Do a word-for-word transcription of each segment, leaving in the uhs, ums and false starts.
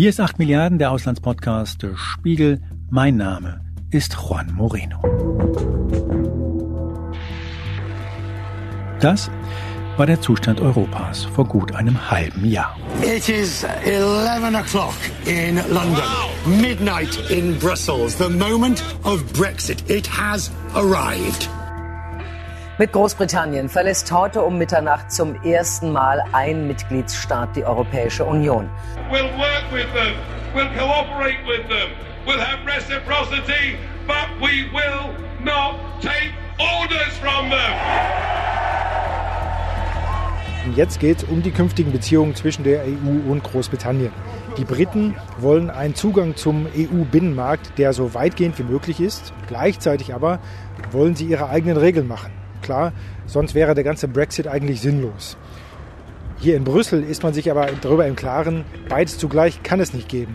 Hier ist acht Milliarden, der Auslandspodcast des Spiegel. Mein Name ist Juan Moreno. Das war der Zustand Europas vor gut einem halben Jahr. It is eleven o'clock in London, wow. Midnight in Brussels. The moment of Brexit. It has arrived. Mit Großbritannien verlässt heute um Mitternacht zum ersten Mal ein Mitgliedsstaat die Europäische Union. We'll work with them, we'll cooperate with them, we'll have reciprocity, but we will not take orders from them. Und jetzt geht es um die künftigen Beziehungen zwischen der E U und Großbritannien. Die Briten wollen einen Zugang zum E U-Binnenmarkt, der so weitgehend wie möglich ist. Gleichzeitig aber wollen sie ihre eigenen Regeln machen. Klar, sonst wäre der ganze Brexit eigentlich sinnlos. Hier in Brüssel ist man sich aber darüber im Klaren, beides zugleich kann es nicht geben.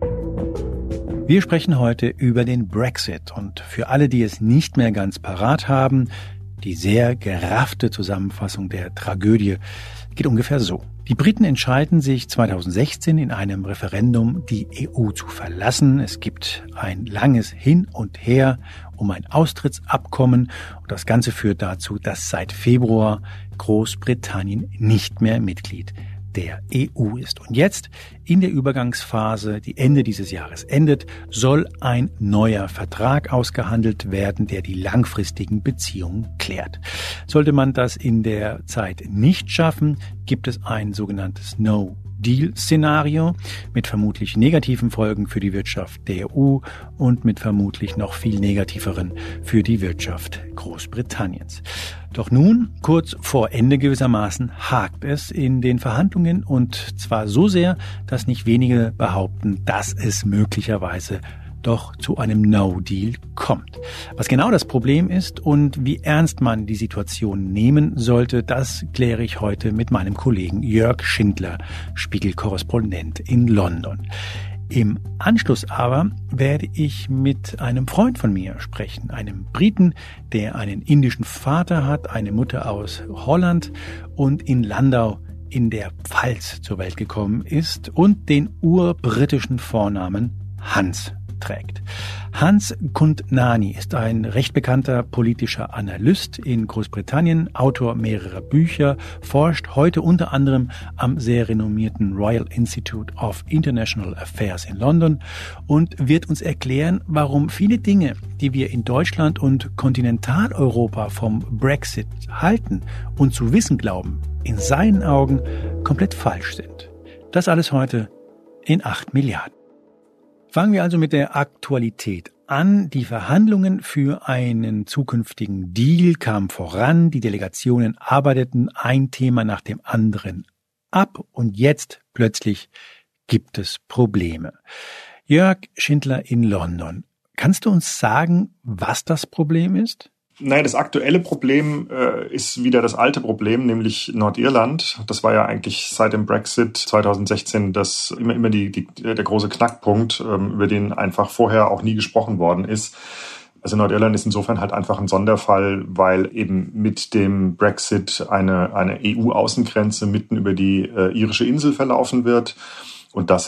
Wir sprechen heute über den Brexit und für alle, die es nicht mehr ganz parat haben, die sehr geraffte Zusammenfassung der Tragödie geht ungefähr so. Die Briten entscheiden sich zweitausendsechzehn in einem Referendum, die E U zu verlassen. Es gibt ein langes Hin und Her um ein Austrittsabkommen und das Ganze führt dazu, dass seit Februar Großbritannien nicht mehr Mitglied der E U ist. Und jetzt in der Übergangsphase, die Ende dieses Jahres endet, soll ein neuer Vertrag ausgehandelt werden, der die langfristigen Beziehungen klärt. Sollte man das in der Zeit nicht schaffen, gibt es ein sogenanntes No-Deal-Szenario mit vermutlich negativen Folgen für die Wirtschaft der E U und mit vermutlich noch viel negativeren für die Wirtschaft Großbritanniens. Doch nun, kurz vor Ende gewissermaßen, hakt es in den Verhandlungen und zwar so sehr, dass nicht wenige behaupten, dass es möglicherweise doch zu einem No-Deal kommt. Was genau das Problem ist und wie ernst man die Situation nehmen sollte, das kläre ich heute mit meinem Kollegen Jörg Schindler, Spiegel-Korrespondent in London. Im Anschluss aber werde ich mit einem Freund von mir sprechen, einem Briten, der einen indischen Vater hat, eine Mutter aus Holland und in Landau in der Pfalz zur Welt gekommen ist und den urbritischen Vornamen Hans trägt. Hans Kundnani ist ein recht bekannter politischer Analyst in Großbritannien, Autor mehrerer Bücher, forscht heute unter anderem am sehr renommierten Royal Institute of International Affairs in London und wird uns erklären, warum viele Dinge, die wir in Deutschland und Kontinentaleuropa vom Brexit halten und zu wissen glauben, in seinen Augen komplett falsch sind. Das alles heute in acht Milliarden. Fangen wir also mit der Aktualität an. Die Verhandlungen für einen zukünftigen Deal kamen voran. Die Delegationen arbeiteten ein Thema nach dem anderen ab. Und jetzt plötzlich gibt es Probleme. Jörg Schindler in London. Kannst du uns sagen, was das Problem ist? Naja, das aktuelle Problem äh, ist wieder das alte Problem, nämlich Nordirland. Das war ja eigentlich seit dem Brexit zweitausendsechzehn das immer immer die, die der große Knackpunkt, ähm, über den einfach vorher auch nie gesprochen worden ist. Also Nordirland ist insofern halt einfach ein Sonderfall, weil eben mit dem Brexit eine eine E U-Außengrenze mitten über die äh, irische Insel verlaufen wird. Und das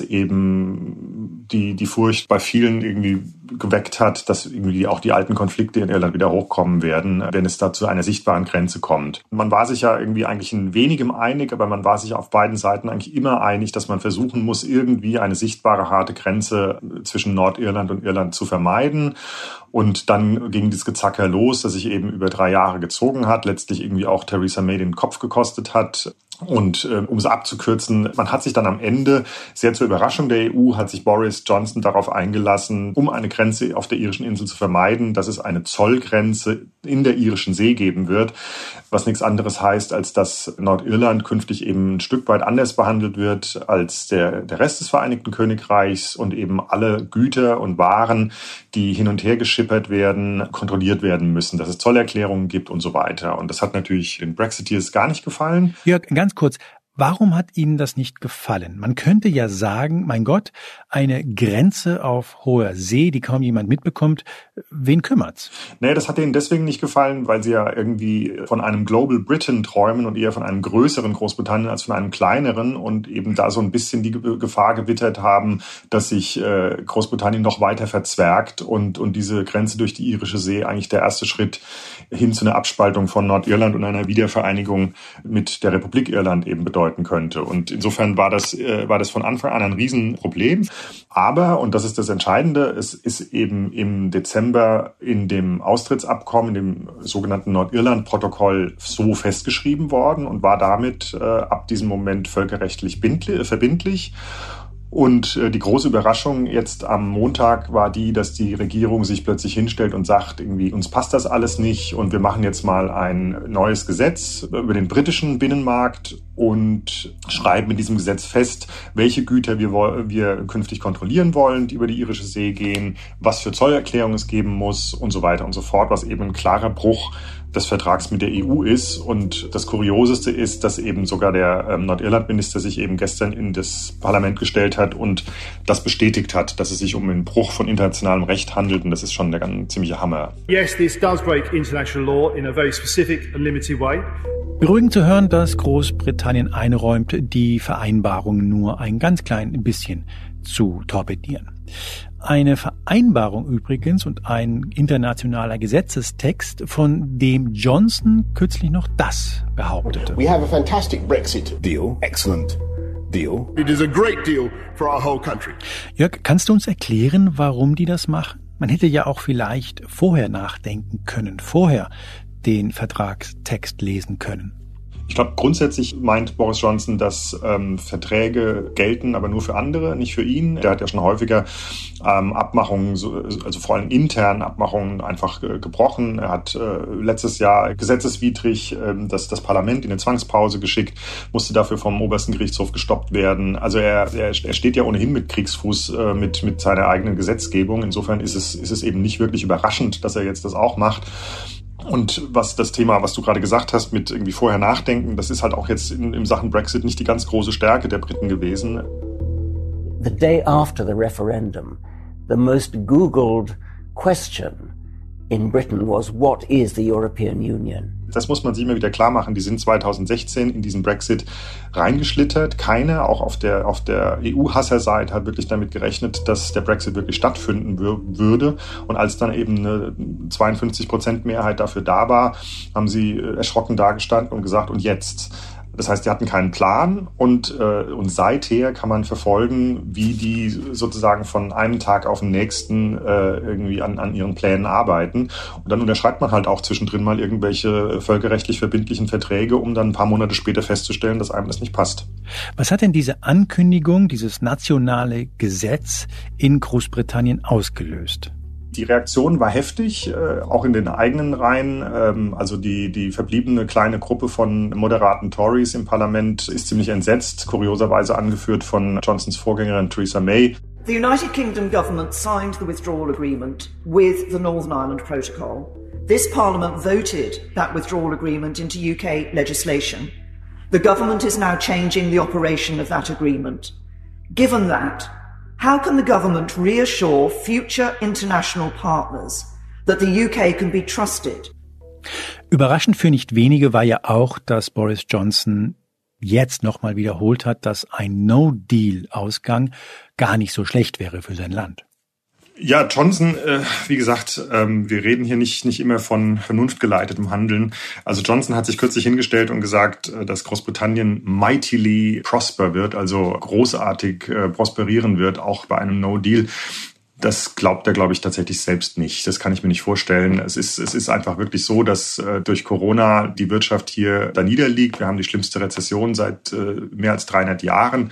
eben die die Furcht bei vielen irgendwie geweckt hat, dass irgendwie auch die alten Konflikte in Irland wieder hochkommen werden, wenn es da zu einer sichtbaren Grenze kommt. Man war sich ja irgendwie eigentlich in wenigem einig, aber man war sich auf beiden Seiten eigentlich immer einig, dass man versuchen muss, irgendwie eine sichtbare, harte Grenze zwischen Nordirland und Irland zu vermeiden. Und dann ging das Gezacker los, das sich eben über drei Jahre gezogen hat, letztlich irgendwie auch Theresa May den Kopf gekostet hat. Und äh, um es abzukürzen, man hat sich dann am Ende, sehr zur Überraschung der E U, hat sich Boris Johnson darauf eingelassen, um eine Grenze auf der irischen Insel zu vermeiden, dass es eine Zollgrenze in der irischen See geben wird, was nichts anderes heißt, als dass Nordirland künftig eben ein Stück weit anders behandelt wird als der, der Rest des Vereinigten Königreichs und eben alle Güter und Waren, die hin und her geschippert werden, kontrolliert werden müssen, dass es Zollerklärungen gibt und so weiter. Und das hat natürlich den Brexiteers gar nicht gefallen. Jörg, ganz kurz, Warum hat Ihnen das nicht gefallen? Man könnte ja sagen, mein Gott, eine Grenze auf hoher See, die kaum jemand mitbekommt, wen kümmert's? Nee, das hat denen deswegen nicht gefallen, weil sie ja irgendwie von einem Global Britain träumen und eher von einem größeren Großbritannien als von einem kleineren und eben da so ein bisschen die Gefahr gewittert haben, dass sich äh, Großbritannien noch weiter verzwergt und, und diese Grenze durch die irische See eigentlich der erste Schritt hin zu einer Abspaltung von Nordirland und einer Wiedervereinigung mit der Republik Irland eben bedeutet könnte. Und insofern war das, äh, war das von Anfang an ein Riesenproblem. Aber, und das ist das Entscheidende, es ist eben im Dezember in dem Austrittsabkommen, in dem sogenannten Nordirland-Protokoll so festgeschrieben worden und war damit äh, ab diesem Moment völkerrechtlich bindli- verbindlich. Und die große Überraschung jetzt am Montag war die, dass die Regierung sich plötzlich hinstellt und sagt, irgendwie uns passt das alles nicht und wir machen jetzt mal ein neues Gesetz über den britischen Binnenmarkt und schreiben in diesem Gesetz fest, welche Güter wir, wir künftig kontrollieren wollen, die über die irische See gehen, was für Zollerklärungen es geben muss und so weiter und so fort, was eben ein klarer Bruch des Vertrags mit der E U ist. Und das Kurioseste ist, dass eben sogar der ähm, Nordirland-Minister sich eben gestern in das Parlament gestellt hat und das bestätigt hat, dass es sich um einen Bruch von internationalem Recht handelt. Und das ist schon der ganz ziemliche Hammer. Yes, this does break international law in a very specific and limited way. Beruhigend zu hören, dass Großbritannien einräumt, die Vereinbarung nur ein ganz klein bisschen zu torpedieren. Eine Vereinbarung übrigens und ein internationaler Gesetzestext, von dem Johnson kürzlich noch das behauptete. We have a fantastic Brexit deal, excellent deal. It is a great deal for our whole country. Jörg, kannst du uns erklären, warum die das machen? Man hätte ja auch vielleicht vorher nachdenken können, vorher den Vertragstext lesen können. Ich glaube, grundsätzlich meint Boris Johnson, dass ähm, Verträge gelten, aber nur für andere, nicht für ihn. Der hat ja schon häufiger ähm, Abmachungen, so, also vor allem intern Abmachungen einfach äh, gebrochen. Er hat äh, letztes Jahr gesetzeswidrig äh, das, das Parlament in eine Zwangspause geschickt, musste dafür vom obersten Gerichtshof gestoppt werden. Also er, er, er steht ja ohnehin mit Kriegsfuß äh, mit, mit seiner eigenen Gesetzgebung. Insofern ist es, ist es eben nicht wirklich überraschend, dass er jetzt das auch macht. Und was das Thema, was du gerade gesagt hast, mit irgendwie vorher nachdenken, das ist halt auch jetzt in, in Sachen Brexit nicht die ganz große Stärke der Briten gewesen. The day after the referendum, the most googled question in Britain was, what is the European Union? Das muss man sich immer wieder klar machen. Die sind zwanzig sechzehn in diesen Brexit reingeschlittert. Keiner, auch auf der, auf der E U-Hasserseite, hat wirklich damit gerechnet, dass der Brexit wirklich stattfinden wür- würde. Und als dann eben eine zweiundfünfzig Prozent Mehrheit dafür da war, haben sie erschrocken dagestanden und gesagt, und jetzt? Das heißt, die hatten keinen Plan und, äh, und seither kann man verfolgen, wie die sozusagen von einem Tag auf den nächsten äh, irgendwie an, an ihren Plänen arbeiten. Und dann unterschreibt man halt auch zwischendrin mal irgendwelche völkerrechtlich verbindlichen Verträge, um dann ein paar Monate später festzustellen, dass einem das nicht passt. Was hat denn diese Ankündigung, dieses nationale Gesetz in Großbritannien ausgelöst? Die Reaktion war heftig, äh, auch in den eigenen Reihen. Ähm, also die, die verbliebene kleine Gruppe von moderaten Tories im Parlament ist ziemlich entsetzt, kurioserweise angeführt von Johnsons Vorgängerin Theresa May. The United Kingdom government signed the withdrawal agreement with the Northern Ireland Protocol. This parliament voted that withdrawal agreement into U K legislation. The government is now changing the operation of that agreement. Given that, how can the government reassure future international partners that the U K can be trusted? Überraschend für nicht wenige war ja auch, dass Boris Johnson jetzt nochmal wiederholt hat, dass ein No-Deal-Ausgang gar nicht so schlecht wäre für sein Land. Ja, Johnson, äh, wie gesagt, ähm, wir reden hier nicht nicht immer von vernunftgeleitetem Handeln. Also Johnson hat sich kürzlich hingestellt und gesagt, äh, dass Großbritannien mightily prosper wird, also großartig äh, prosperieren wird, auch bei einem No-Deal. Das glaubt er, glaube ich, tatsächlich selbst nicht. Das kann ich mir nicht vorstellen. Es ist, es ist einfach wirklich so, dass äh, durch Corona die Wirtschaft hier da niederliegt. Wir haben die schlimmste Rezession seit äh, mehr als dreihundert Jahren.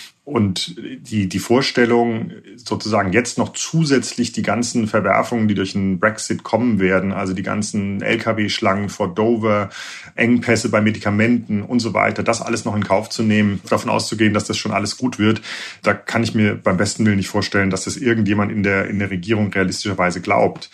Und die, die Vorstellung, sozusagen jetzt noch zusätzlich die ganzen Verwerfungen, die durch den Brexit kommen werden, also die ganzen L K W-Schlangen vor Dover, Engpässe bei Medikamenten und so weiter, das alles noch in Kauf zu nehmen, davon auszugehen, dass das schon alles gut wird, da kann ich mir beim besten Willen nicht vorstellen, dass das irgendjemand in der, in der Regierung realistischerweise glaubt.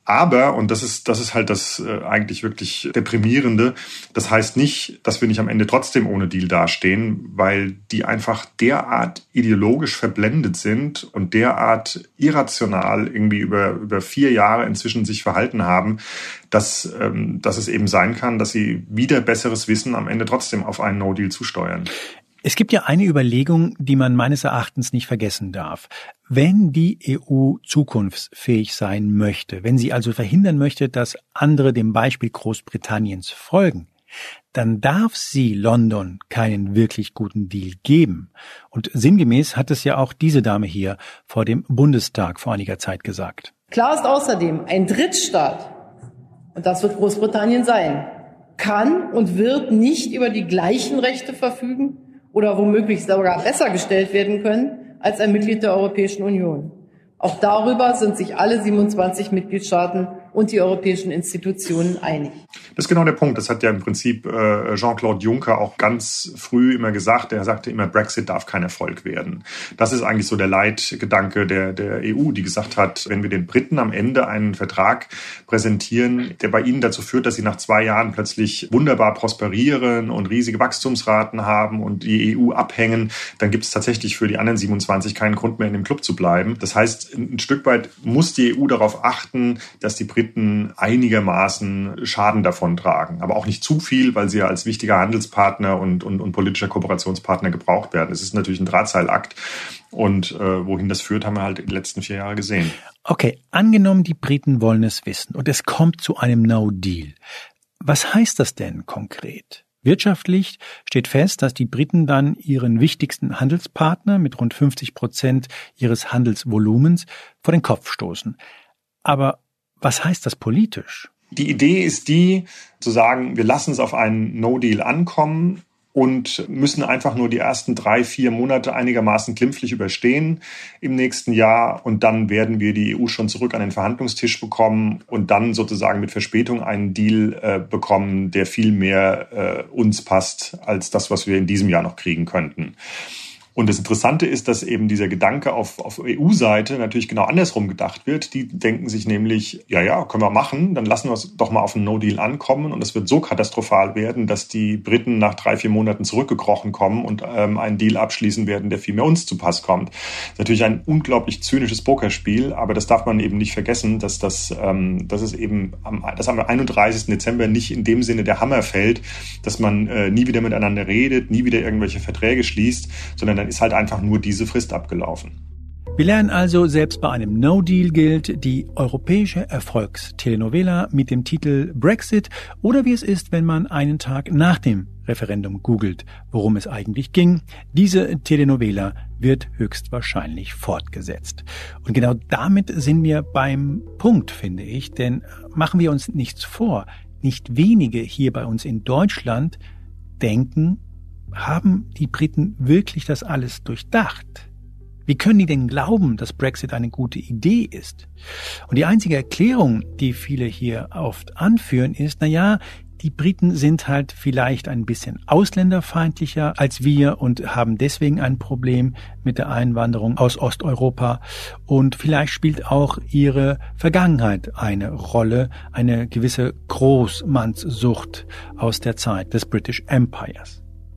Aber, und das ist, das ist halt das äh, eigentlich wirklich Deprimierende, das heißt nicht, dass wir nicht am Ende trotzdem ohne Deal dastehen, weil die einfach derart ideologisch verblendet sind und derart irrational irgendwie über, über vier Jahre inzwischen sich verhalten haben, dass, ähm, dass es eben sein kann, dass sie wieder besseres Wissen am Ende trotzdem auf einen No-Deal zusteuern. Es gibt ja eine Überlegung, die man meines Erachtens nicht vergessen darf. Wenn die E U zukunftsfähig sein möchte, wenn sie also verhindern möchte, dass andere dem Beispiel Großbritanniens folgen, dann darf sie London keinen wirklich guten Deal geben. Und sinngemäß hat es ja auch diese Dame hier vor dem Bundestag vor einiger Zeit gesagt. Klar ist außerdem, ein Drittstaat, und das wird Großbritannien sein, kann und wird nicht über die gleichen Rechte verfügen oder womöglich sogar besser gestellt werden können als ein Mitglied der Europäischen Union. Auch darüber sind sich alle siebenundzwanzig Mitgliedstaaten und die europäischen Institutionen einig. Das ist genau der Punkt. Das hat ja im Prinzip äh, Jean-Claude Juncker auch ganz früh immer gesagt. Er sagte immer, Brexit darf kein Erfolg werden. Das ist eigentlich so der Leitgedanke der, der E U, die gesagt hat, wenn wir den Briten am Ende einen Vertrag präsentieren, der bei ihnen dazu führt, dass sie nach zwei Jahren plötzlich wunderbar prosperieren und riesige Wachstumsraten haben und die E U abhängen, dann gibt es tatsächlich für die anderen siebenundzwanzig keinen Grund mehr, in dem Club zu bleiben. Das heißt, ein Stück weit muss die E U darauf achten, dass die Briten einigermaßen Schaden davon tragen. Aber auch nicht zu viel, weil sie ja als wichtiger Handelspartner und, und, und politischer Kooperationspartner gebraucht werden. Es ist natürlich ein Drahtseilakt. Und äh, wohin das führt, haben wir halt in den letzten vier Jahren gesehen. Okay, angenommen, die Briten wollen es wissen und es kommt zu einem No-Deal. Was heißt das denn konkret? Wirtschaftlich steht fest, dass die Briten dann ihren wichtigsten Handelspartner mit rund fünfzig Prozent ihres Handelsvolumens vor den Kopf stoßen. Aber was heißt das politisch? Die Idee ist die, zu sagen, wir lassen es auf einen No-Deal ankommen und müssen einfach nur die ersten drei, vier Monate einigermaßen glimpflich überstehen im nächsten Jahr. Und dann werden wir die E U schon zurück an den Verhandlungstisch bekommen und dann sozusagen mit Verspätung einen Deal äh, bekommen, der viel mehr äh, uns passt als das, was wir in diesem Jahr noch kriegen könnten. Und das Interessante ist, dass eben dieser Gedanke auf, auf E U-Seite natürlich genau andersrum gedacht wird. Die denken sich nämlich, ja, ja, können wir machen, dann lassen wir es doch mal auf einen No-Deal ankommen. Und es wird so katastrophal werden, dass die Briten nach drei, vier Monaten zurückgekrochen kommen und ähm, einen Deal abschließen werden, der viel mehr uns zu Pass kommt. Das ist natürlich ein unglaublich zynisches Pokerspiel, aber das darf man eben nicht vergessen, dass das, ähm, dass es eben am, dass am einunddreißigsten Dezember nicht in dem Sinne der Hammer fällt, dass man äh, nie wieder miteinander redet, nie wieder irgendwelche Verträge schließt, sondern dann ist halt einfach nur diese Frist abgelaufen. Wir lernen also, selbst bei einem No-Deal gilt die europäische Erfolgstelenovela mit dem Titel Brexit oder wie es ist, wenn man einen Tag nach dem Referendum googelt, worum es eigentlich ging. Diese Telenovela wird höchstwahrscheinlich fortgesetzt. Und genau damit sind wir beim Punkt, finde ich, denn machen wir uns nichts vor. Nicht wenige hier bei uns in Deutschland denken, haben die Briten wirklich das alles durchdacht? Wie können die denn glauben, dass Brexit eine gute Idee ist? Und die einzige Erklärung, die viele hier oft anführen, ist, na ja, die Briten sind halt vielleicht ein bisschen ausländerfeindlicher als wir und haben deswegen ein Problem mit der Einwanderung aus Osteuropa. Und vielleicht spielt auch ihre Vergangenheit eine Rolle, eine gewisse Großmannssucht aus der Zeit des British Empires.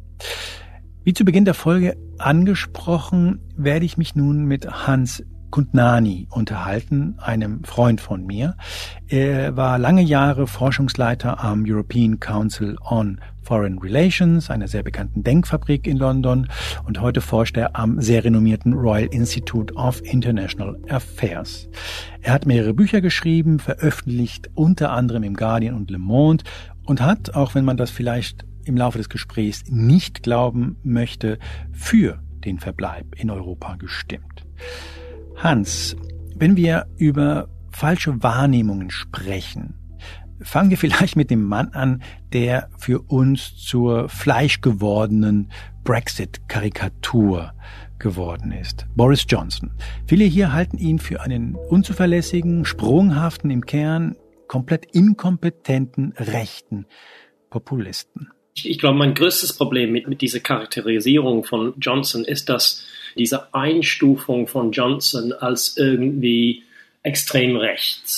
Wie zu Beginn der Folge angesprochen, werde ich mich nun mit Hans Kundnani unterhalten, einem Freund von mir. Er war lange Jahre Forschungsleiter am European Council on Foreign Relations, einer sehr bekannten Denkfabrik in London, und heute forscht er am sehr renommierten Royal Institute of International Affairs. Er hat mehrere Bücher geschrieben, veröffentlicht unter anderem im Guardian und Le Monde und hat, auch wenn man das vielleicht im Laufe des Gesprächs nicht glauben möchte, für den Verbleib in Europa gestimmt. Hans, wenn wir über falsche Wahrnehmungen sprechen, fangen wir vielleicht mit dem Mann an, der für uns zur fleischgewordenen Brexit-Karikatur geworden ist. Boris Johnson. Viele hier halten ihn für einen unzuverlässigen, sprunghaften, im Kern komplett inkompetenten rechten Populisten. Ich, ich glaube, mein größtes Problem mit, mit dieser Charakterisierung von Johnson ist, dass diese Einstufung von Johnson als irgendwie extrem rechts,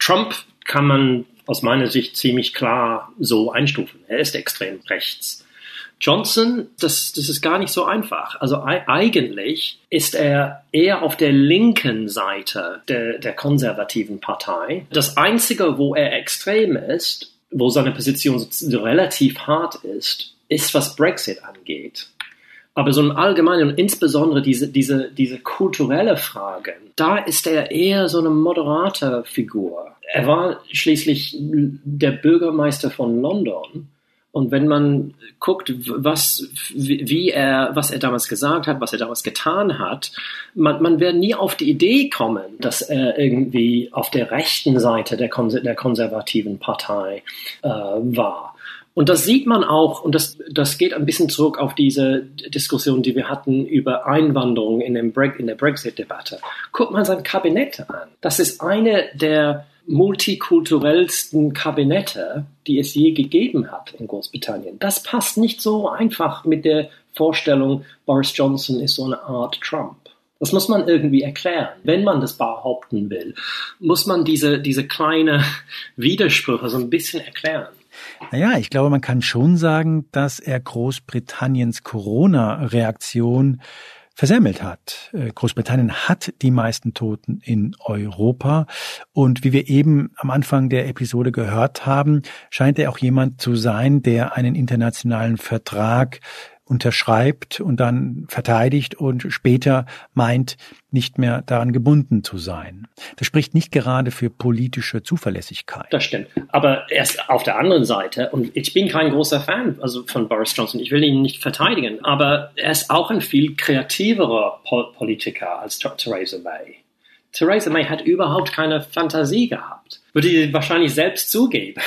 Trump kann man aus meiner Sicht ziemlich klar so einstufen. Er ist extrem rechts. Johnson, das, das ist gar nicht so einfach. Also eigentlich ist er eher auf der linken Seite der, der konservativen Partei. Das Einzige, wo er extrem ist, wo seine Position so relativ hart ist, ist, was Brexit angeht. Aber so im Allgemeinen und insbesondere diese, diese, diese kulturelle Fragen, da ist er eher so eine moderate Figur. Er war schließlich der Bürgermeister von London. Und wenn man guckt, was, wie er, was er damals gesagt hat, was er damals getan hat, man, man wird nie auf die Idee kommen, dass er irgendwie auf der rechten Seite der, Konser- der konservativen Partei äh, war. Und das sieht man auch, und das, das geht ein bisschen zurück auf diese Diskussion, die wir hatten über Einwanderung in, dem Bre- in der Brexit-Debatte. Guckt man sein Kabinett an. Das ist eine der multikulturellsten Kabinette, die es je gegeben hat in Großbritannien. Das passt nicht so einfach mit der Vorstellung, Boris Johnson ist so eine Art Trump. Das muss man irgendwie erklären. Wenn man das behaupten will, muss man diese, diese kleine Widersprüche so ein bisschen erklären. Naja, ich glaube, man kann schon sagen, dass er Großbritanniens Corona-Reaktion versemmelt hat. Großbritannien hat die meisten Toten in Europa. Und wie wir eben am Anfang der Episode gehört haben, scheint er auch jemand zu sein, der einen internationalen Vertrag unterschreibt und dann verteidigt und später meint, nicht mehr daran gebunden zu sein. Das spricht nicht gerade für politische Zuverlässigkeit. Das stimmt. Aber erst auf der anderen Seite, und ich bin kein großer Fan also von Boris Johnson, ich will ihn nicht verteidigen, aber er ist auch ein viel kreativerer po- Politiker als Theresa May. Theresa May hat überhaupt keine Fantasie gehabt. Würde sie wahrscheinlich selbst zugeben.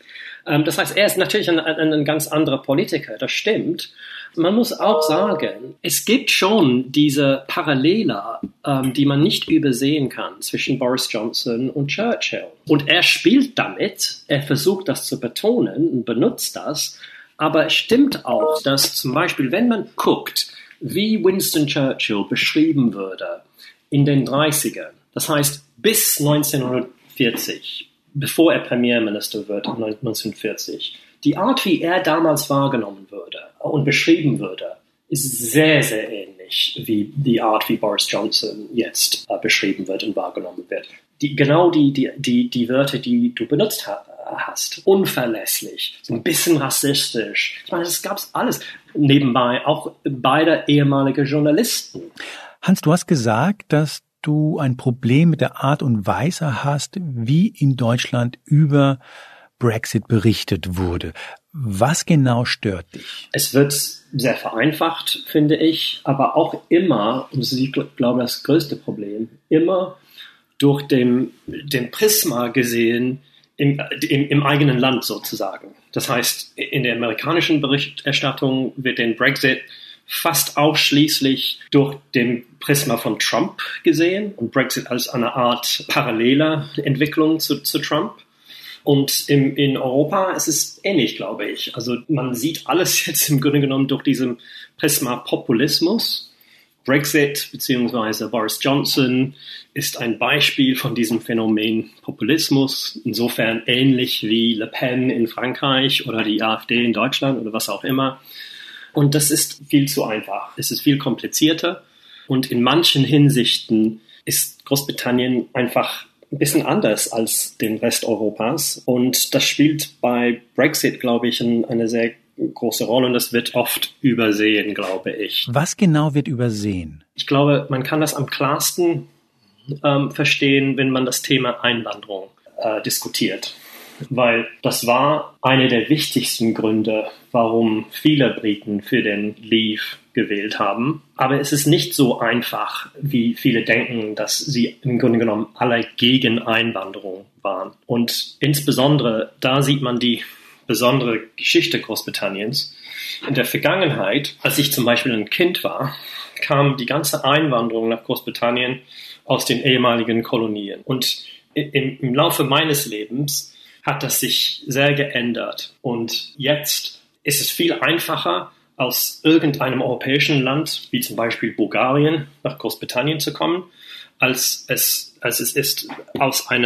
Das heißt, er ist natürlich ein, ein, ein ganz anderer Politiker, das stimmt. Man muss auch sagen, es gibt schon diese Parallele, ähm, die man nicht übersehen kann zwischen Boris Johnson und Churchill. Und er spielt damit, er versucht das zu betonen und benutzt das, aber es stimmt auch, dass zum Beispiel, wenn man guckt, wie Winston Churchill beschrieben würde in den dreißigern, das heißt bis neunzehnhundertvierzig, bevor er Premierminister wird, neunzehnhundertvierzig, die Art, wie er damals wahrgenommen würde und beschrieben würde, ist sehr, sehr ähnlich wie die Art, wie Boris Johnson jetzt äh, beschrieben wird und wahrgenommen wird. Die, genau die, die, die, die Wörter, die du benutzt ha- hast. Unverlässlich, so ein bisschen rassistisch. Ich meine, das gab's alles. Nebenbei auch beide ehemalige Journalisten. Hans, du hast gesagt, dass du ein Problem mit der Art und Weise hast, wie in Deutschland über Brexit berichtet wurde. Was genau stört dich? Es wird sehr vereinfacht, finde ich, aber auch immer, und das ist, ich glaube, das größte Problem, immer durch den, den Prisma gesehen im, im, im eigenen Land sozusagen. Das heißt, in der amerikanischen Berichterstattung wird den Brexit fast ausschließlich durch den Prisma von Trump gesehen und Brexit als eine Art parallele Entwicklung zu, zu Trump. Und im, in Europa ist es ähnlich, glaube ich. Also man sieht alles jetzt im Grunde genommen durch diesen Prisma Populismus. Brexit bzw. Boris Johnson ist ein Beispiel von diesem Phänomen Populismus. Insofern ähnlich wie Le Pen in Frankreich oder die AfD in Deutschland oder was auch immer. Und das ist viel zu einfach. Es ist viel komplizierter. Und in manchen Hinsichten ist Großbritannien einfach ein bisschen anders als den Rest Europas. Und das spielt bei Brexit, glaube ich, ein, eine sehr große Rolle. Und das wird oft übersehen, glaube ich. Was genau wird übersehen? Ich glaube, man kann das am klarsten ähm, verstehen, wenn man das Thema Einwanderung äh, diskutiert. Weil das war einer der wichtigsten Gründe, warum viele Briten für den Leave gewählt haben. Aber es ist nicht so einfach, wie viele denken, dass sie im Grunde genommen alle gegen Einwanderung waren. Und insbesondere da sieht man die besondere Geschichte Großbritanniens. In der Vergangenheit, als ich zum Beispiel ein Kind war, kam die ganze Einwanderung nach Großbritannien aus den ehemaligen Kolonien. Und im, im Laufe meines Lebens hat das sich sehr geändert. Und jetzt ist es viel einfacher, aus irgendeinem europäischen Land, wie zum Beispiel Bulgarien, nach Großbritannien zu kommen, als es, als es ist, aus einem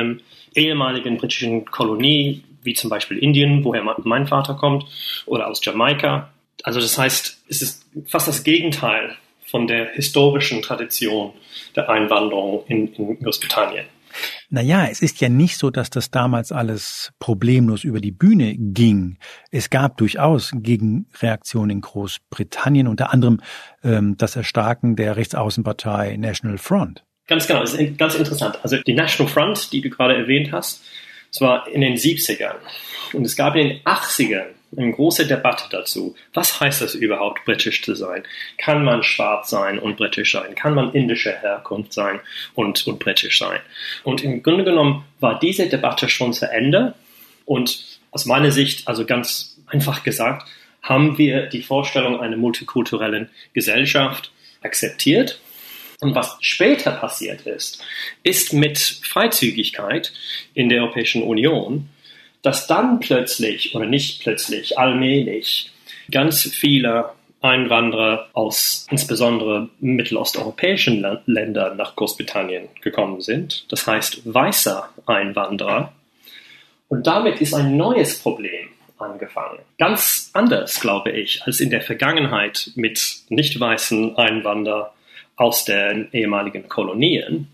ehemaligen britischen Kolonie, wie zum Beispiel Indien, woher mein Vater kommt, oder aus Jamaika. Also das heißt, es ist fast das Gegenteil von der historischen Tradition der Einwanderung in, in Großbritannien. Naja, es ist ja nicht so, dass das damals alles problemlos über die Bühne ging. Es gab durchaus Gegenreaktionen in Großbritannien, unter anderem ähm, das Erstarken der Rechtsaußenpartei National Front. Ganz genau, das ist ganz interessant. Also die National Front, die du gerade erwähnt hast, das war in den siebzigern. Und es gab in den achtzigern eine große Debatte dazu. Was heißt das überhaupt, britisch zu sein? Kann man schwarz sein und britisch sein? Kann man indischer Herkunft sein und, und britisch sein? Und im Grunde genommen war diese Debatte schon zu Ende. Und aus meiner Sicht, also ganz einfach gesagt, haben wir die Vorstellung einer multikulturellen Gesellschaft akzeptiert. Und was später passiert ist, ist mit Freizügigkeit in der Europäischen Union, dass dann plötzlich, oder nicht plötzlich, allmählich, ganz viele Einwanderer aus insbesondere mittelosteuropäischen Ländern nach Großbritannien gekommen sind. Das heißt, weiße Einwanderer. Und damit ist ein neues Problem angefangen. Ganz anders, glaube ich, als in der Vergangenheit mit nicht weißen Einwanderern aus den ehemaligen Kolonien.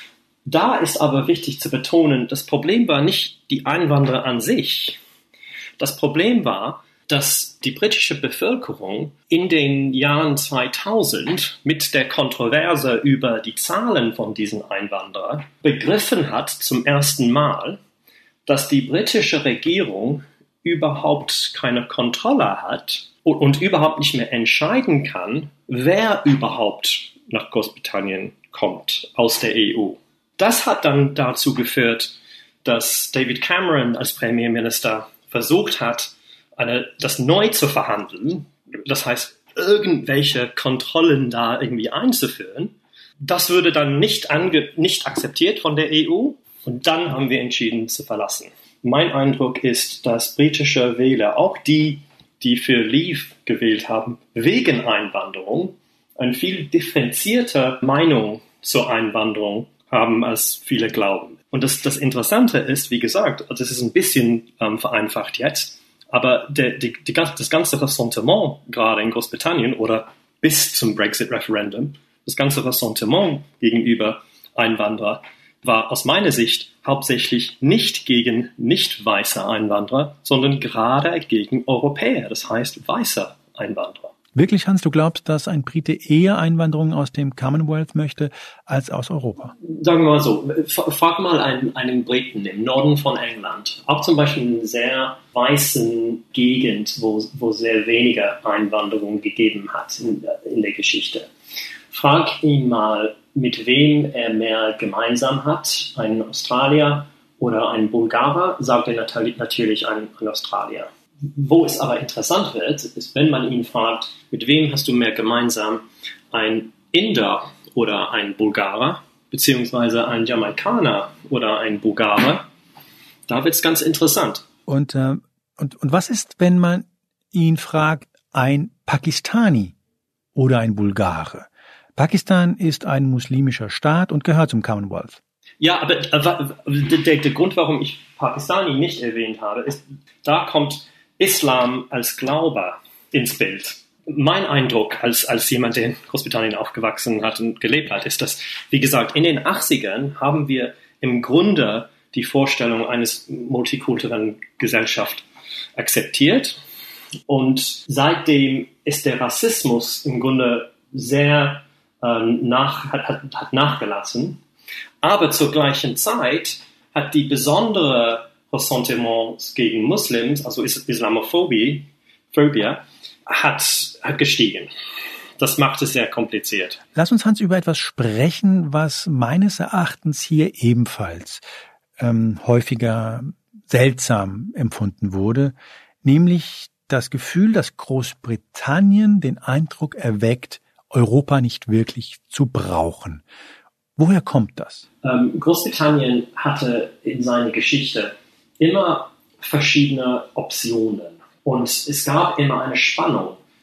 Da ist aber wichtig zu betonen, das Problem war nicht die Einwanderer an sich. Das Problem war, dass die britische Bevölkerung in den Jahren zweitausend mit der Kontroverse über die Zahlen von diesen Einwanderern begriffen hat zum ersten Mal, dass die britische Regierung überhaupt keine Kontrolle hat und, und überhaupt nicht mehr entscheiden kann, wer überhaupt nach Großbritannien kommt aus der E U. Das hat dann dazu geführt, dass David Cameron als Premierminister versucht hat, eine, das neu zu verhandeln. Das heißt, irgendwelche Kontrollen da irgendwie einzuführen. Das würde dann nicht, ange, nicht akzeptiert von der E U und dann haben wir entschieden zu verlassen. Mein Eindruck ist, dass britische Wähler, auch die, die für Leave gewählt haben, wegen Einwanderung, eine viel differenzierte Meinung zur Einwanderung haben, als viele glauben. Und das, das Interessante ist, wie gesagt, also es ist ein bisschen ähm, vereinfacht jetzt, aber der, die, die, das ganze Ressentiment gerade in Großbritannien oder bis zum Brexit-Referendum, das ganze Ressentiment gegenüber Einwanderer war aus meiner Sicht hauptsächlich nicht gegen nicht weiße Einwanderer, sondern gerade gegen Europäer, das heißt weiße Einwanderer. Wirklich, Hans, du glaubst, dass ein Brite eher Einwanderung aus dem Commonwealth möchte als aus Europa? Sagen wir mal so, frag mal einen, einen Briten im Norden von England, auch zum Beispiel in einer sehr weißen Gegend, wo, wo sehr wenige Einwanderung gegeben hat in, in der Geschichte. Frag ihn mal, mit wem er mehr gemeinsam hat, ein Australier oder ein Bulgarer, sagt er natürlich ein, ein Australier. Wo es aber interessant wird, ist, wenn man ihn fragt, mit wem hast du mehr gemeinsam, ein Inder oder ein Bulgarer, beziehungsweise ein Jamaikaner oder ein Bulgarer, da wird es ganz interessant. Und, äh, und, und was ist, wenn man ihn fragt, ein Pakistani oder ein Bulgare? Pakistan ist ein muslimischer Staat und gehört zum Commonwealth. Ja, aber äh, der, der Grund, warum ich Pakistani nicht erwähnt habe, ist, da kommt Islam als Glaube ins Bild. Mein Eindruck als, als jemand, der in Großbritannien aufgewachsen hat und gelebt hat, ist, dass, wie gesagt, in den achtzigern haben wir im Grunde die Vorstellung eines multikulturellen Gesellschaft akzeptiert. Und seitdem ist der Rassismus im Grunde sehr äh, nach, hat, hat, hat nachgelassen. Aber zur gleichen Zeit hat die besondere Ressentiments gegen Muslims, also Islamophobie, Phobie, hat, hat gestiegen. Das macht es sehr kompliziert. Lass uns, Hans, über etwas sprechen, was meines Erachtens hier ebenfalls ähm, häufiger seltsam empfunden wurde, nämlich das Gefühl, dass Großbritannien den Eindruck erweckt, Europa nicht wirklich zu brauchen. Woher kommt das? Ähm, Großbritannien hatte in seiner Geschichte immer verschiedene Optionen und es gab immer eine Spannung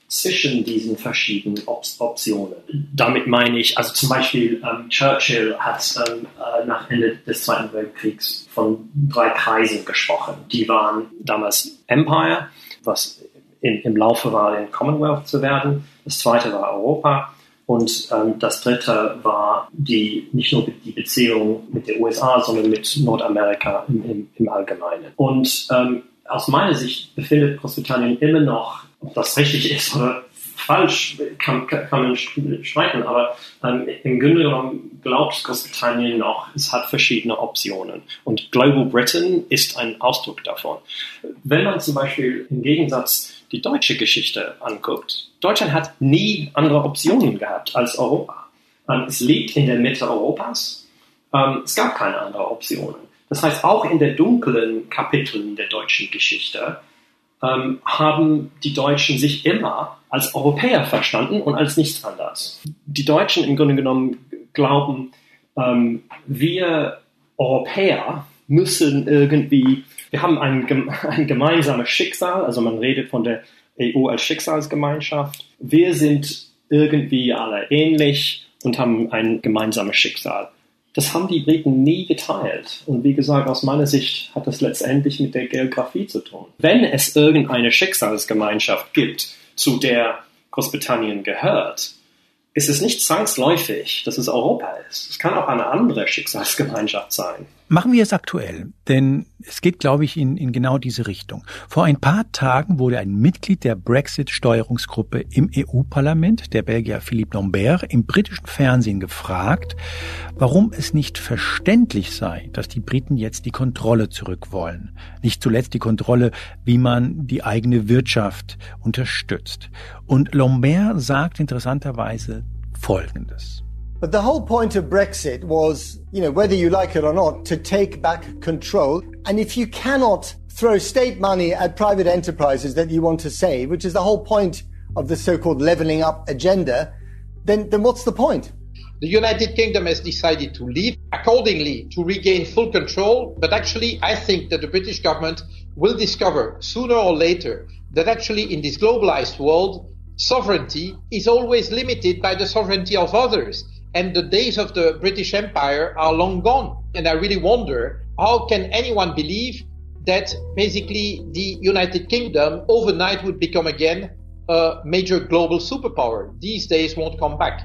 zwischen diesen verschiedenen Op- Optionen. Damit meine ich, also zum Beispiel ähm, Churchill hat ähm, äh, nach Ende des Zweiten Weltkriegs von drei Kreisen gesprochen. Die waren damals Empire, was in, im Laufe war, den Commonwealth zu werden. Das zweite war Europa. Und ähm, das dritte war die, nicht nur die Beziehung mit den U S A, sondern mit Nordamerika im, im, im Allgemeinen. Und ähm, aus meiner Sicht befindet Großbritannien immer noch, ob das richtig ist oder falsch, kann, kann man streiten, aber ähm, im Grunde genommen glaubt Großbritannien noch, es hat verschiedene Optionen. Und Global Britain ist ein Ausdruck davon. Wenn man zum Beispiel im Gegensatz die deutsche Geschichte anguckt, Deutschland hat nie andere Optionen gehabt als Europa. Ähm, es liegt in der Mitte Europas. Ähm, es gab keine anderen Optionen. Das heißt, auch in den dunklen Kapiteln der deutschen Geschichte ähm, haben die Deutschen sich immer als Europäer verstanden und als nichts anderes. Die Deutschen im Grunde genommen glauben, ähm, wir Europäer müssen irgendwie, wir haben ein, ein gemeinsames Schicksal, also man redet von der E U als Schicksalsgemeinschaft. Wir sind irgendwie alle ähnlich und haben ein gemeinsames Schicksal. Das haben die Briten nie geteilt. Und wie gesagt, aus meiner Sicht hat das letztendlich mit der Geografie zu tun. Wenn es irgendeine Schicksalsgemeinschaft gibt, zu der Großbritannien gehört, ist es nicht zwangsläufig, dass es Europa ist. Es kann auch eine andere Schicksalsgemeinschaft sein. Machen wir es aktuell, denn es geht, glaube ich, in, in genau diese Richtung. Vor ein paar Tagen wurde ein Mitglied der Brexit-Steuerungsgruppe im E U-Parlament, der Belgier Philippe Lambert, im britischen Fernsehen gefragt, warum es nicht verständlich sei, dass die Briten jetzt die Kontrolle zurück wollen. Nicht zuletzt die Kontrolle, wie man die eigene Wirtschaft unterstützt. Und Lambert sagt interessanterweise Folgendes. But the whole point of Brexit was, you know, whether you like it or not, to take back control. And if you cannot throw state money at private enterprises that you want to save, which is the whole point of the so-called levelling up agenda, then, then what's the point? The United Kingdom has decided to leave accordingly to regain full control. But actually, I think that the British government will discover sooner or later that actually in this globalized world, sovereignty is always limited by the sovereignty of others. And the days of the British Empire are long gone. And I really wonder, how can anyone believe that basically the United Kingdom overnight would become again a major global superpower? These days won't come back.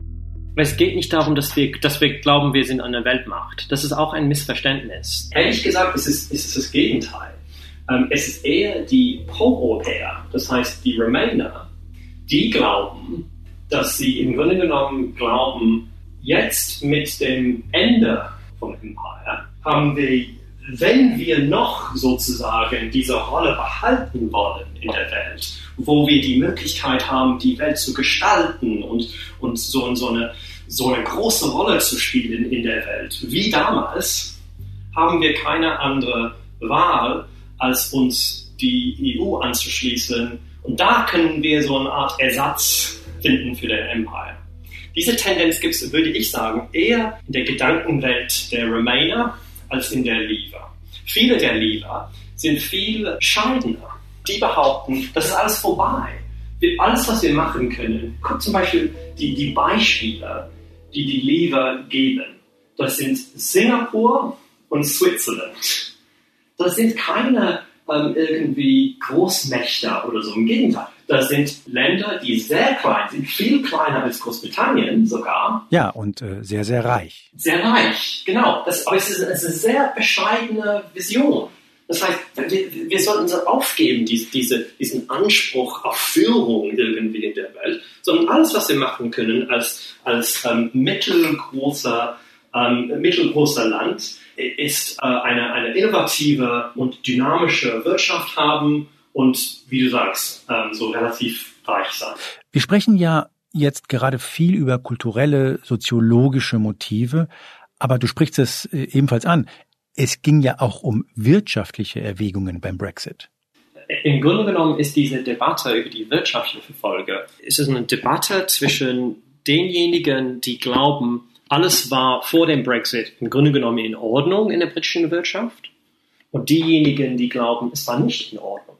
Es geht nicht darum, dass wir, dass wir glauben, wir sind eine Weltmacht. Das ist auch ein Missverständnis. Ehrlich gesagt, es ist, es ist das Gegenteil. Ähm, es ist eher die Pro-Europäer, das heißt die Remainer, die glauben, dass sie im Grunde genommen glauben, jetzt mit dem Ende vom Empire haben wir, wenn wir noch sozusagen diese Rolle behalten wollen in der Welt, wo wir die Möglichkeit haben, die Welt zu gestalten und, und so, so, eine, so eine große Rolle zu spielen in der Welt, wie damals, haben wir keine andere Wahl, als uns die E U anzuschließen. Und da können wir so eine Art Ersatz finden für den Empire. Diese Tendenz gibt es, würde ich sagen, eher in der Gedankenwelt der Remainer als in der Leaver. Viele der Leaver sind viel bescheidener. Die behaupten, das ist alles vorbei. Wir, alles, was wir machen können, guck zum Beispiel die, die Beispiele, die die Leaver geben. Das sind Singapur und Switzerland. Das sind keine ähm, irgendwie Großmächte oder so. Im Gegenteil. Das sind Länder, die sehr klein sind, viel kleiner als Großbritannien sogar. Ja, und äh, sehr, sehr reich. Sehr reich, genau. Das, aber es ist, es ist eine sehr bescheidene Vision. Das heißt, wir, wir sollten so aufgeben, diese, diese, diesen Anspruch auf Führung irgendwie in der Welt, sondern alles, was wir machen können als, als ähm, mittelgroßer, ähm, mittelgroßer Land, ist äh, eine, eine innovative und dynamische Wirtschaft haben, und, wie du sagst, ähm, so relativ reich sein. Wir sprechen ja jetzt gerade viel über kulturelle, soziologische Motive, aber du sprichst es äh, ebenfalls an. Es ging ja auch um wirtschaftliche Erwägungen beim Brexit. Im Grunde genommen ist diese Debatte über die wirtschaftliche Folge, ist es eine Debatte zwischen denjenigen, die glauben, alles war vor dem Brexit im Grunde genommen in Ordnung in der britischen Wirtschaft, und diejenigen, die glauben, es war nicht in Ordnung.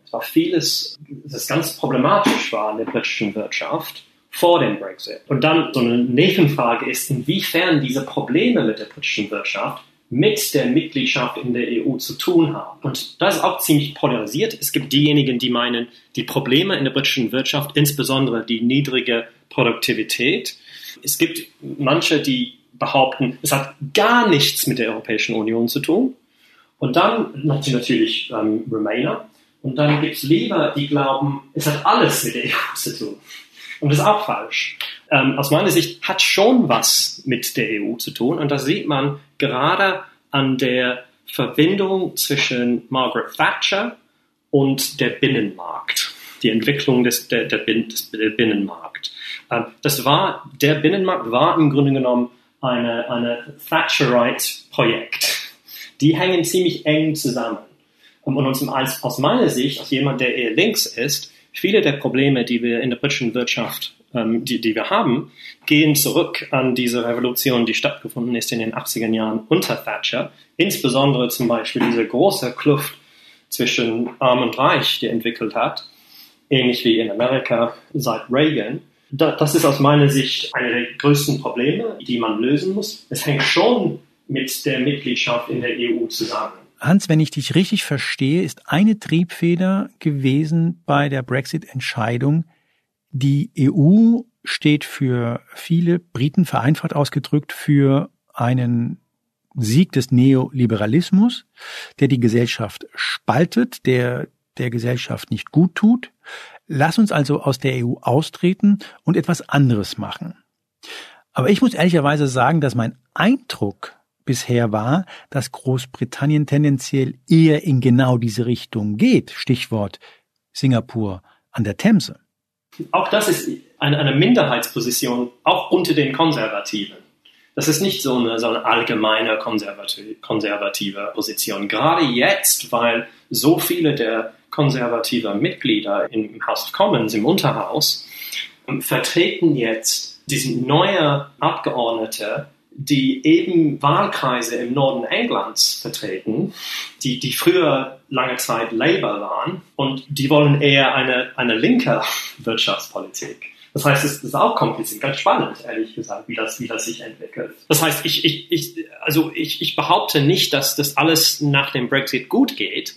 Es war vieles, das ganz problematisch war in der britischen Wirtschaft vor dem Brexit. Und dann so eine Nebenfrage ist, inwiefern diese Probleme mit der britischen Wirtschaft mit der Mitgliedschaft in der E U zu tun haben. Und das ist auch ziemlich polarisiert. Es gibt diejenigen, die meinen, die Probleme in der britischen Wirtschaft, insbesondere die niedrige Produktivität. Es gibt manche, die behaupten, es hat gar nichts mit der Europäischen Union zu tun. Und dann natürlich ähm, Remainer. Und dann gibt es lieber, die glauben, es hat alles mit der E U zu tun. Und das ist auch falsch. Ähm, aus meiner Sicht hat schon was mit der E U zu tun. Und das sieht man gerade an der Verbindung zwischen Margaret Thatcher und der Binnenmarkt. Die Entwicklung des, der, der, Bin, des der Binnenmarkt. Ähm, das war, der Binnenmarkt war im Grunde genommen eine, eine Thatcherite-Projekt. Die hängen ziemlich eng zusammen. Und uns, aus meiner Sicht, als jemand, der eher links ist, viele der Probleme, die wir in der britischen Wirtschaft, ähm, die, die wir haben, gehen zurück an diese Revolution, die stattgefunden ist in den achtziger Jahren unter Thatcher. Insbesondere zum Beispiel diese große Kluft zwischen Arm und Reich, die entwickelt hat, ähnlich wie in Amerika seit Reagan. Das ist aus meiner Sicht eine der größten Probleme, die man lösen muss. Es hängt schon mit der Mitgliedschaft in der E U zusammen. Hans, wenn ich dich richtig verstehe, ist eine Triebfeder gewesen bei der Brexit-Entscheidung, die E U steht für viele Briten, vereinfacht ausgedrückt, für einen Sieg des Neoliberalismus, der die Gesellschaft spaltet, der der Gesellschaft nicht gut tut. Lass uns also aus der E U austreten und etwas anderes machen. Aber ich muss ehrlicherweise sagen, dass mein Eindruck bisher war, dass Großbritannien tendenziell eher in genau diese Richtung geht. Stichwort Singapur an der Themse. Auch das ist eine, eine Minderheitsposition, auch unter den Konservativen. Das ist nicht so eine, so eine allgemeine konservative, konservative Position. Gerade jetzt, weil so viele der konservativen Mitglieder im House of Commons, im Unterhaus, vertreten jetzt diese neue Abgeordnete, die eben Wahlkreise im Norden Englands vertreten, die, die früher lange Zeit Labour waren, und die wollen eher eine, eine linke Wirtschaftspolitik. Das heißt, es ist auch kompliziert, ganz spannend, ehrlich gesagt, wie das, wie das sich entwickelt. Das heißt, ich, ich, ich, also ich, ich behaupte nicht, dass das alles nach dem Brexit gut geht.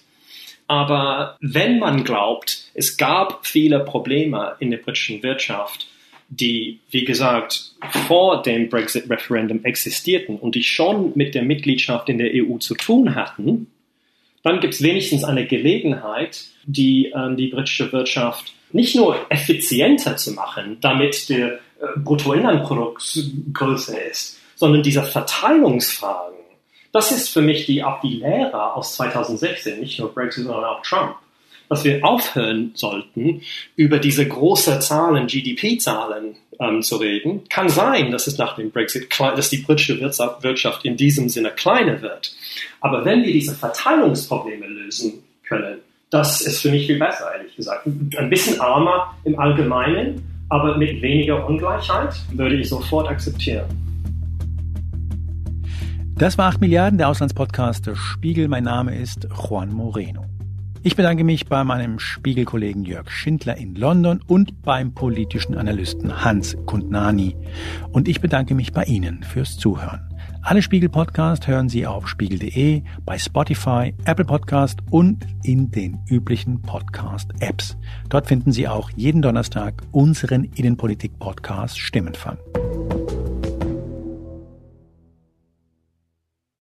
Aber wenn man glaubt, es gab viele Probleme in der britischen Wirtschaft, die, wie gesagt, vor dem Brexit-Referendum existierten und die schon mit der Mitgliedschaft in der E U zu tun hatten, dann gibt es wenigstens eine Gelegenheit, die, ähm, die britische Wirtschaft nicht nur effizienter zu machen, damit der äh, Bruttoinlandprodukt größer ist, sondern diese Verteilungsfragen. Das ist für mich die, auch die Lehre aus zweitausendsechzehn, nicht nur Brexit, sondern auch Trump. Dass wir aufhören sollten, über diese großen Zahlen, G D P-Zahlen ähm, zu reden. Kann sein, dass es nach dem Brexit, dass die britische Wirtschaft in diesem Sinne kleiner wird. Aber wenn wir diese Verteilungsprobleme lösen können, das ist für mich viel besser, ehrlich gesagt. Ein bisschen armer im Allgemeinen, aber mit weniger Ungleichheit würde ich sofort akzeptieren. Das war acht Milliarden, der Auslandspodcast des Spiegel. Mein Name ist Juan Moreno. Ich bedanke mich bei meinem Spiegelkollegen Jörg Schindler in London und beim politischen Analysten Hans Kundnani. Und ich bedanke mich bei Ihnen fürs Zuhören. Alle Spiegel-Podcasts hören Sie auf spiegel punkt de, bei Spotify, Apple Podcast und in den üblichen Podcast-Apps. Dort finden Sie auch jeden Donnerstag unseren Innenpolitik-Podcast Stimmenfang.